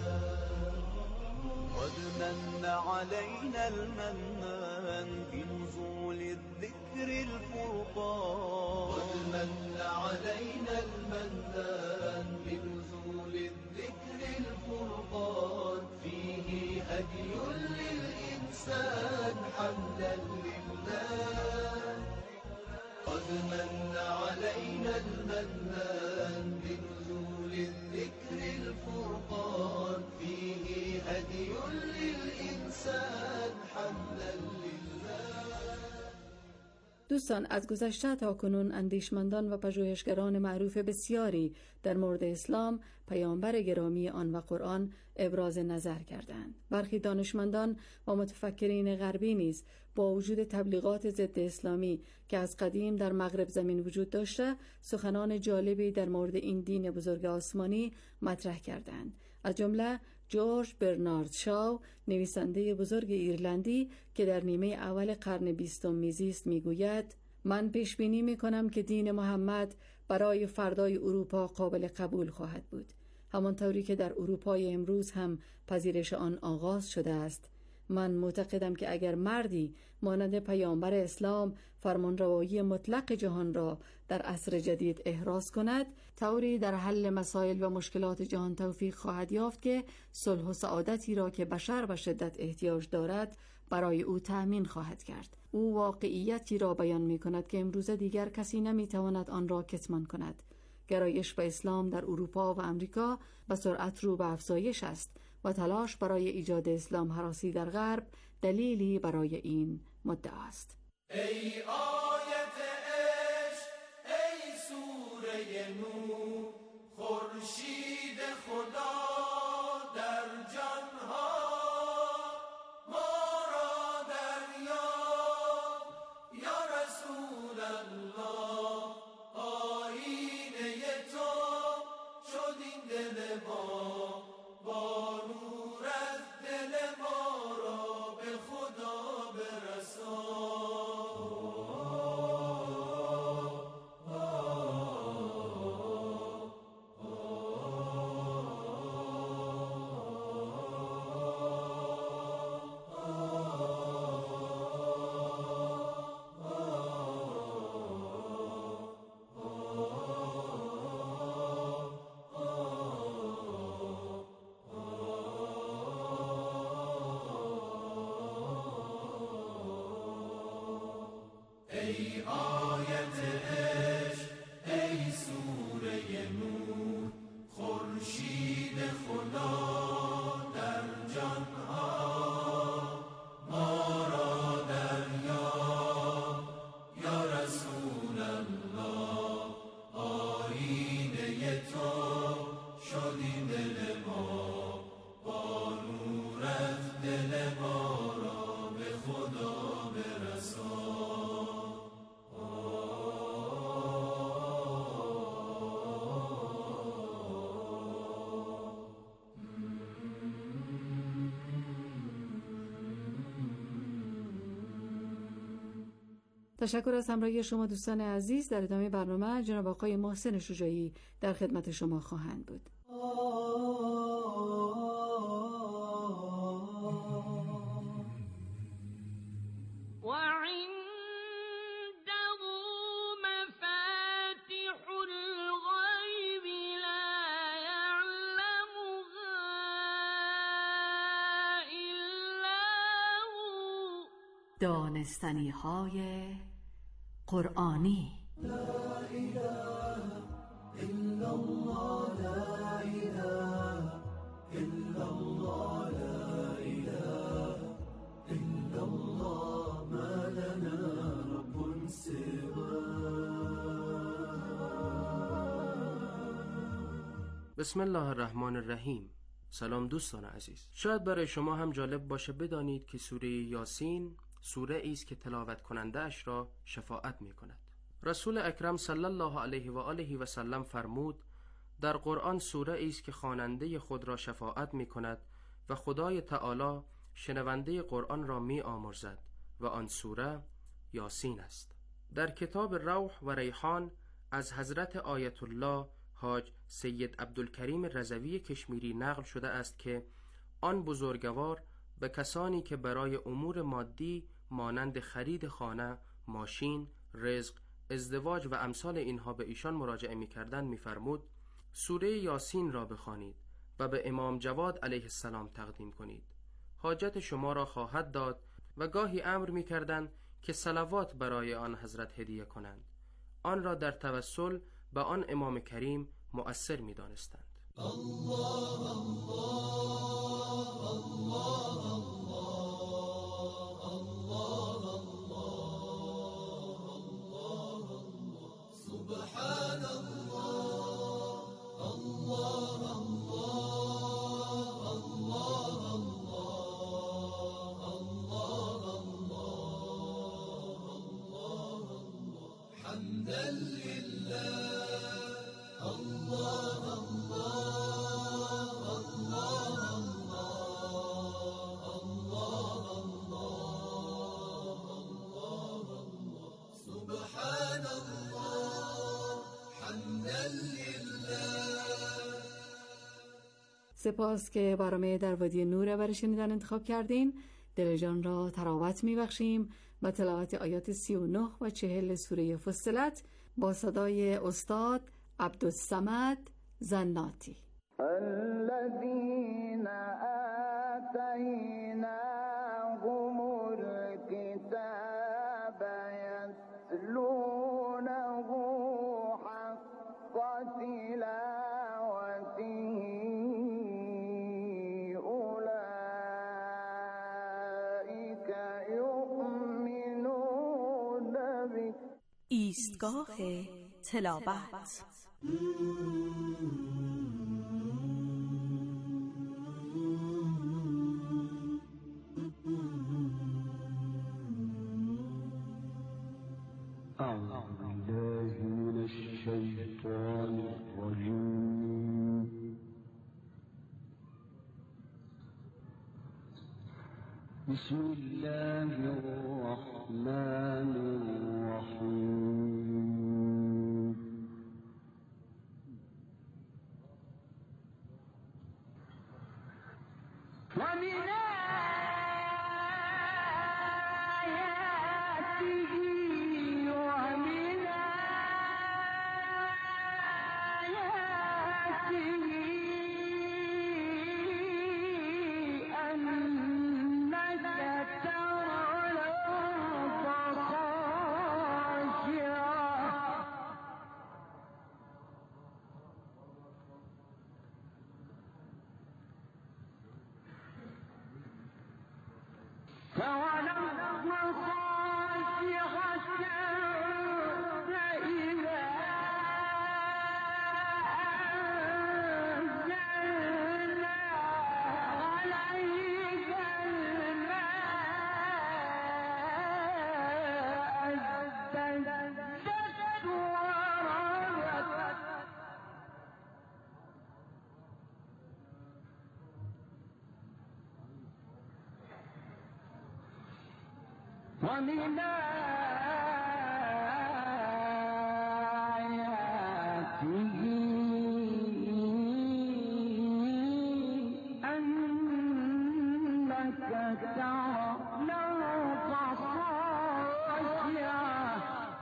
S: قد من علينا المنان بنزول الذكر الفرقان قد من علينا المنان بنزول الذكر الفرقان فيه هدي للإنسان
C: حمدا لله قد من علينا المنان بنزول الذكر الفرقان فيه هدي للإنسان حمدا لله.
R: دوستان، از گذشته تا کنون اندیشمندان و پژوهشگران معروف بسیاری در مورد اسلام، پیامبر گرامی آن و قرآن ابراز نظر کردند. برخی دانشمندان و متفکرین غربی نیز با وجود تبلیغات ضد اسلامی که از قدیم در مغرب زمین وجود داشته، سخنان جالبی در مورد این دین بزرگ آسمانی مطرح کردند. از جمله جورج برنارد شاو، نویسنده بزرگ ایرلندی که در نیمه اول قرن 20 میزیست، میگوید: من پیش بینی میکنم که دین محمد برای فردای اروپا قابل قبول خواهد بود، همانطوری که در اروپای امروز هم پذیرش آن آغاز شده است. من معتقدم که اگر مردی مانند پیامبر اسلام فرمانروایی مطلق جهان را در عصر جدید احراز کند، طوری در حل مسائل و مشکلات جهان توفیق خواهد یافت که صلح و سعادتی را که بشر به شدت احتیاج دارد برای او تأمین خواهد کرد. او واقعیتی را بیان می کند که امروزه دیگر کسی نمی تواند آن را کتمان کند. گرایش به اسلام در اروپا و امریکا به سرعت رو به افزایش است و تلاش برای ایجاد اسلام هراسی در غرب دلیلی برای این مدعا است.
S: ای آیت عشق، ای سوره نور، خورشید خدا در جانها، ما را دریاب یا رسول الله. آیینه تو شد این دل ما، با نور از دل ما را به خدا برسان. ای آیت عشق، ای سوره نور، خورشید خدا در جانها، ما را دریاب یا رسول الله. آیینه تو شد این دل ما، با نور از دل ما را به خدا برسان.
R: تشکر از همراهی شما دوستان عزیز. در ادامه برنامه جناب آقای محسن شجاعی در خدمت شما خواهند بود. دانستنی های قرآنی.
C: لا اله الا الله، لا اله الا الله، لا اله الا الله، ما لنا رب
A: بسم الله الرحمن الرحیم. سلام دوستان عزیز. شاید برای شما هم جالب باشه بدانید که سوره یاسین سوره ای است که تلاوت کننده اش را شفاعت می کند. رسول اکرم صلی الله علیه و آله و سلم فرمود: در قرآن سوره ای است که خواننده خود را شفاعت می کند و خدای تعالی شنونده قرآن را می آمرزد و آن سوره یاسین است. در کتاب روح و ریحان از حضرت آیت الله حاج سید عبدالکریم رضوی کشمیری نقل شده است که آن بزرگوار به کسانی که برای امور مادی مانند خرید خانه، ماشین، رزق، ازدواج و امثال اینها به ایشان مراجعه می‌کردند می‌فرمود: سوره یاسین را بخوانید و به امام جواد علیه السلام تقدیم کنید. حاجت شما را خواهد داد و گاهی امر می کردند که صلوات برای آن حضرت هدیه کنند. آن را در توسل به آن امام کریم مؤثر می دانستند.
S: الله الله الله الله الله سبحان الله الله الله الله حمدا لله الله
R: سپاس که برنامه در وادی نور برای شنیدن انتخاب کردین. دل جان را تراوت میبخشیم با تلاوت آیات 39 و 40 سوره فصلت با صدای استاد عبدالصمد زناتی.
D: الذين آتيناهم الكتاب يتلونه حق تلاوته أولئك يؤمنون به.
H: ایستگاه تلاوت.
D: أعوذ بالله من الشيطان الرجيم. بسم الله الرحمن الرحيم. ومن آياته أنك ترى الأرض خاشعة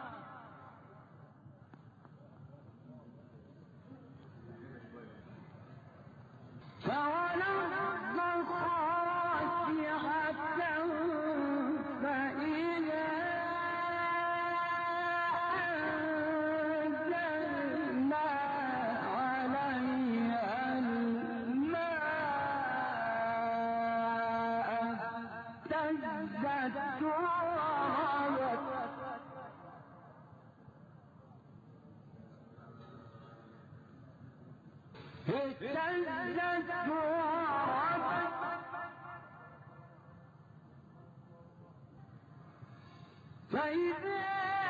D: فإذا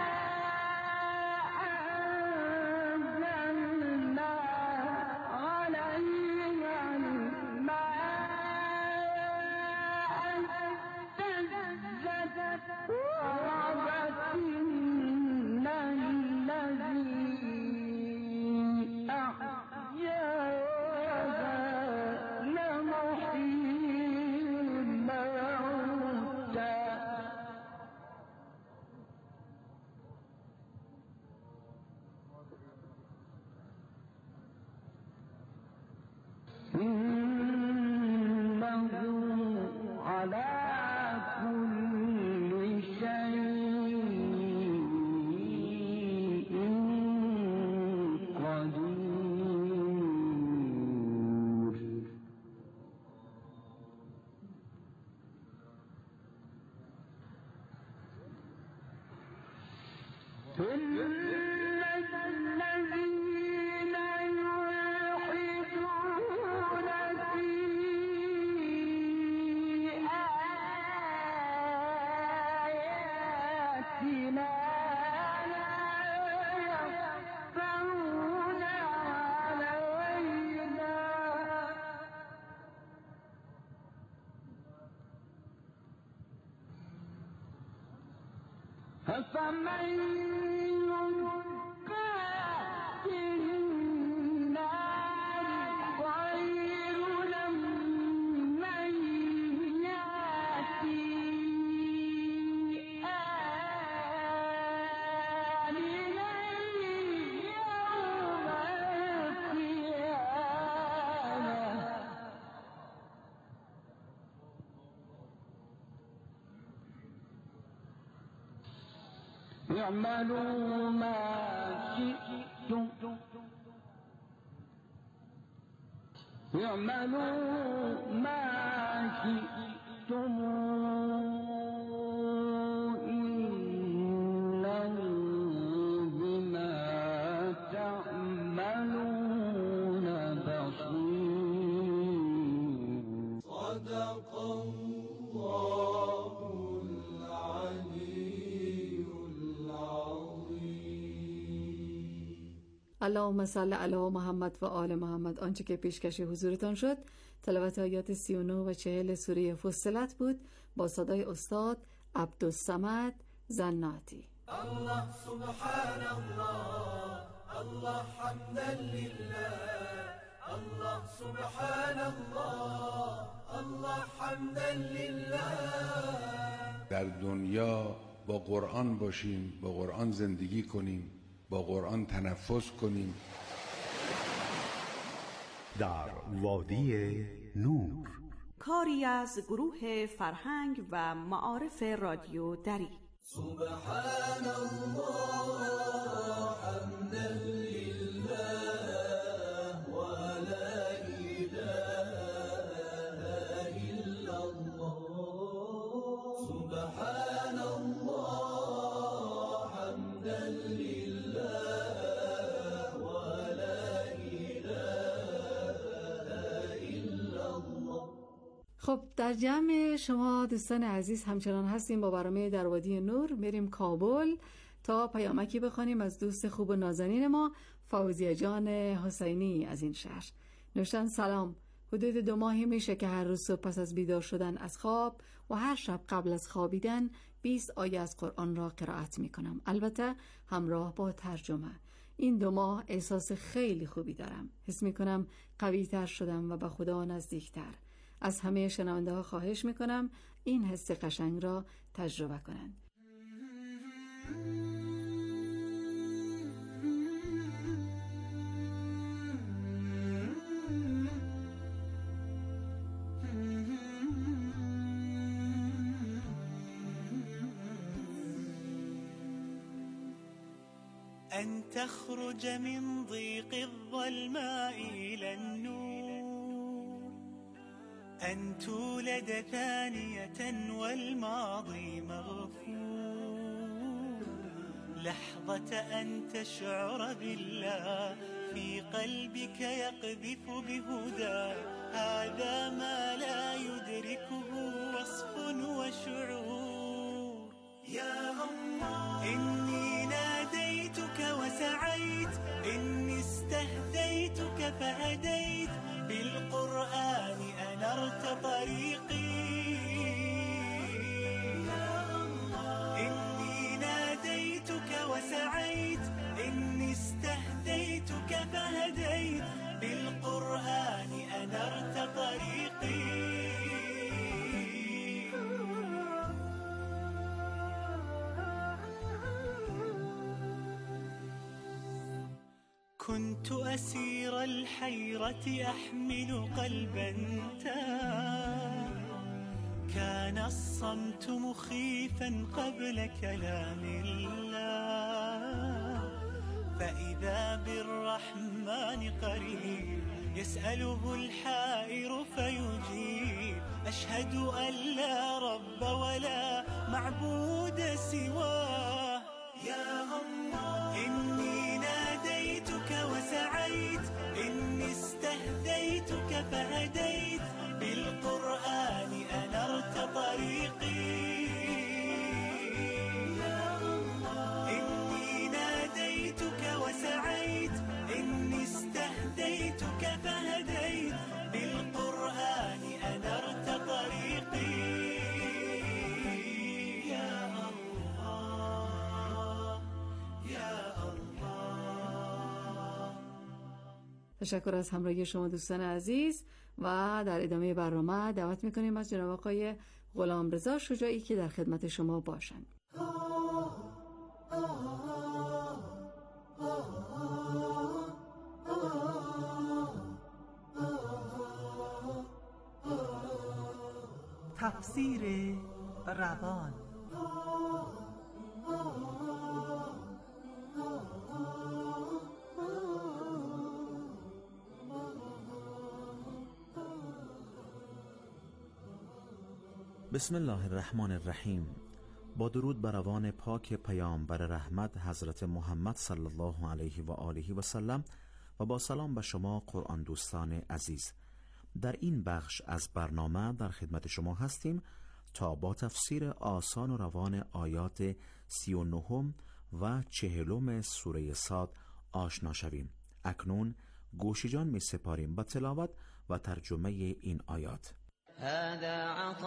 D: أنزلنا عليها الماء اهتزت وربت إن الذي أحياها لمحيي الموتى اعملوا ما شئتم اعملوا ما شئتم إنه بما تعملون بصير. صدق الله العلي العظيم.
R: اللهم صل علی محمد و آل محمد. آنچه که پیشکش حضورتان شد تلاوت آیات 39 و 40 سوره فصلت بود با صدای استاد عبدالصمد زناتی.
S: الله سبحان الله، الله حمدا لله، الله سبحان الله، الله حمدا لله.
M: در دنیا با قرآن باشیم، با قرآن زندگی کنیم، با قرآن تنفس کنیم.
J: در وادی نور،
H: کاری از گروه فرهنگ و معارف رادیو دری.
S: سبحان الله حمدا لله و لا اله الا الله. سبحان الله حمدا لله و لا اله الا الله.
R: خب در جمع شما دوستان عزیز همچنان هستیم با برنامه در وادی نور. میریم کابل تا پیامکی بخوانیم از دوست خوب و نازنین ما فوزیه جان حسینی از این شهر. نوشتن سلام، حدود 2 ماهی میشه که هر روز صبح پس از بیدار شدن از خواب و هر شب قبل از خوابیدن 20 آیه از قرآن را قرائت میکنم، البته همراه با ترجمه. این 2 ماه احساس خیلی خوبی دارم، حس میکنم قوی تر شدم و به خدا نزدیکتر. از همه شنونده ها خواهش میکنم این حس قشنگ را تجربه کنند.
F: أن تخرج من ضيق الظلماء إلى النور، أن تولد ثانية والماضي مغفور، لحظة أن تشعر بالله في قلبك يقذف بهدى، هذا ما لا يدركه وصف وشعور. يا الله إني ناديتك وسعيت، إني استهديتك فهديت، بالقرآن أنرت طريقي. يا الله إني ناديتك وسعيت، إني استهديتك فهديت، بالقرآن أنرت طريقي. كنت أسير الحيرة أحمل قلبا تاه، كان الصمت مخيفا قبل كلام الله، فإذا بالرحمن قريب يسأله الحائر فيجيب، أشهد أن لا رب ولا معبود سواه. يا الله إني ناديتك وسعيت إني استهديتك فهديت بالقرآن أنرت طريقي يا الله إني ناديتك وسعيت إني استهديتك فهديت بالقرآن أنرت طريقي يا الله يا الله.
R: تشکر از همراهی شما دوستان عزیز و در ادامه برنامه دعوت میکنیم از جناب آقای غلامرضا شجاعی که در خدمت شما باشند.
E: تفسیر روان.
B: بسم الله الرحمن الرحیم. با درود بر روان پاک پیامبر رحمت حضرت محمد صلی الله علیه و آله و سلم و با سلام به شما قرآن دوستان عزیز. در این بخش از برنامه در خدمت شما هستیم تا با تفسیر آسان و روان آیات 39 و 40 سوره صاد آشنا شویم. اکنون گوش جان می سپاریم به تلاوت و ترجمه این آیات.
V: هذا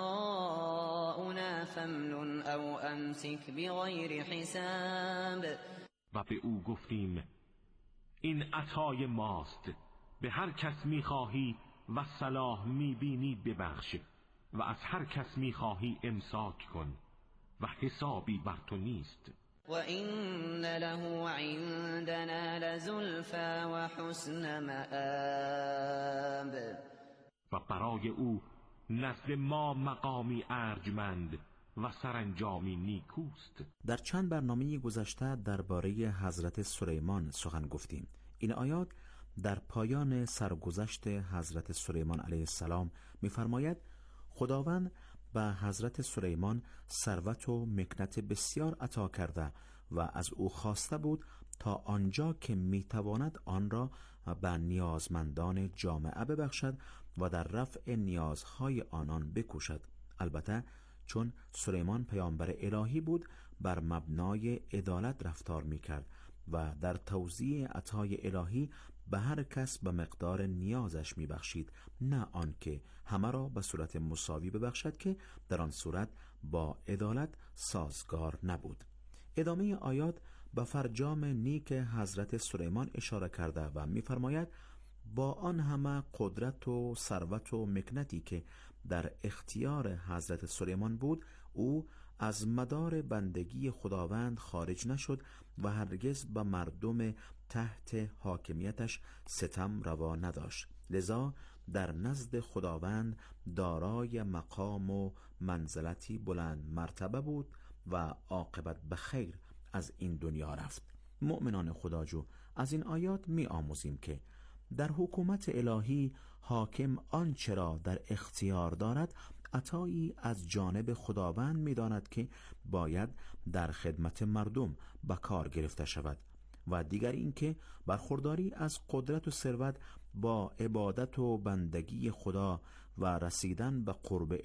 V: عطاؤنا فامنن او امسك بغیر حساب.
U: و به او گفتیم این عطای ماست، به هر کس میخواهی و صلاح میبینی ببخش و از هر کس میخواهی امساک کن و حسابی بر تو نیست.
V: و این له عندنا لزلفى و حسن مآب.
U: و برای او نزد ما مقامی ارجمند و سرانجامی نیکوست.
B: در چند برنامه گذشته درباره حضرت سلیمان سخن گفتیم. این آیات در پایان سرگذشت حضرت سلیمان علیه السلام می‌فرماید خداوند به حضرت سلیمان ثروت و مکنت بسیار عطا کرده و از او خواسته بود تا آنجا که میتواند آن را به نیازمندان جامعه ببخشد و در رفع نیازهای آنان بکوشد. البته چون سلیمان پیامبر الهی بود بر مبنای عدالت رفتار میکرد و در توزیع عطای الهی به هر کس به مقدار نیازش میبخشید، نه آنکه همه را به صورت مساوی ببخشد که در آن صورت با عدالت سازگار نبود. ادامه آیات به فرجام نیک حضرت سلیمان اشاره کرده و می‌فرماید با آن همه قدرت و ثروت و مکنتی که در اختیار حضرت سلیمان بود، او از مدار بندگی خداوند خارج نشد و هرگز به مردم تحت حاکمیتش ستم روا نداشت. لذا در نزد خداوند دارای مقام و منزلتی بلند مرتبه بود و عاقبت به خیر از این دنیا رفت. مؤمنان خداجو از این آیات می آموزیم که در حکومت الهی حاکم آنچه را در اختیار دارد عطایی از جانب خداوند می داند که باید در خدمت مردم به کار گرفته شود و دیگر اینکه برخورداری از قدرت و ثروت با عبادت و بندگی خدا و رسیدن به قرب